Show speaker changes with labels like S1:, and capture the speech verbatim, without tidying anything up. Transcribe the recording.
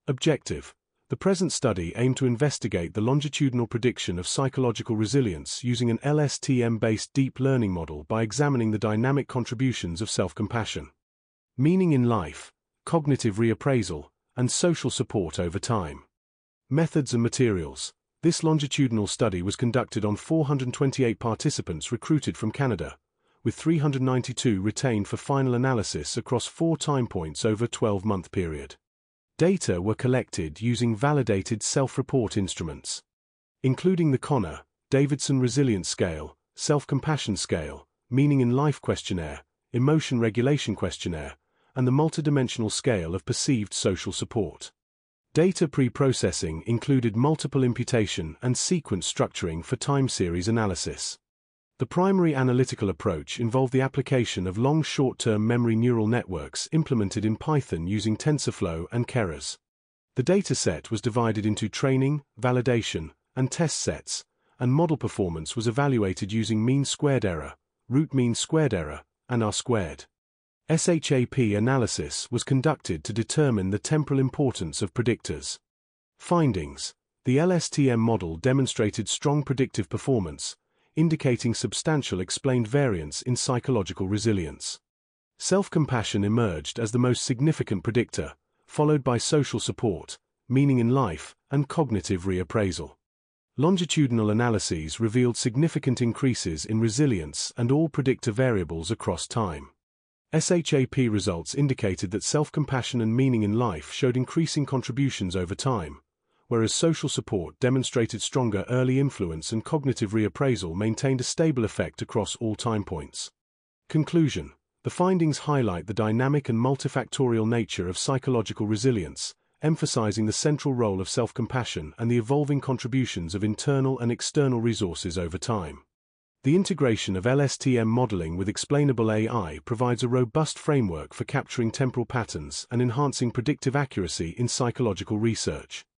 S1: Objective: the present study aimed to investigate the longitudinal prediction of psychological resilience using an L S T M-based deep learning model by examining the dynamic contributions of self-compassion, meaning in life, cognitive reappraisal, and social support over time. Methods and materials. This longitudinal study was conducted on four hundred twenty-eight participants recruited from Canada, with three hundred ninety-two retained for final analysis across four time points over a twelve-month period. Data were collected using validated self-report instruments, including the Connor, Davidson Resilience Scale, Self-Compassion Scale, Meaning in Life Questionnaire, Emotion Regulation Questionnaire, and the Multidimensional Scale of Perceived Social Support. Data pre-processing included multiple imputation and sequence structuring for time series analysis. The primary analytical approach involved the application of long short-term memory neural networks implemented in Python using TensorFlow and Keras. The dataset was divided into training, validation, and test sets, and model performance was evaluated using mean squared error, root mean squared error, and R-squared. S H A P analysis was conducted to determine the temporal importance of predictors. Findings: the L S T M model demonstrated strong predictive performance, indicating substantial explained variance in psychological resilience. Self-compassion emerged as the most significant predictor, followed by social support, meaning in life, and cognitive reappraisal. Longitudinal analyses revealed significant increases in resilience and all predictor variables across time. S H A P results indicated that self-compassion and meaning in life showed increasing contributions over time, whereas social support demonstrated stronger early influence and cognitive reappraisal maintained a stable effect across all time points. Conclusion: the findings highlight the dynamic and multifactorial nature of psychological resilience, emphasizing the central role of self-compassion and the evolving contributions of internal and external resources over time. The integration of L S T M modeling with explainable A I provides a robust framework for capturing temporal patterns and enhancing predictive accuracy in psychological research.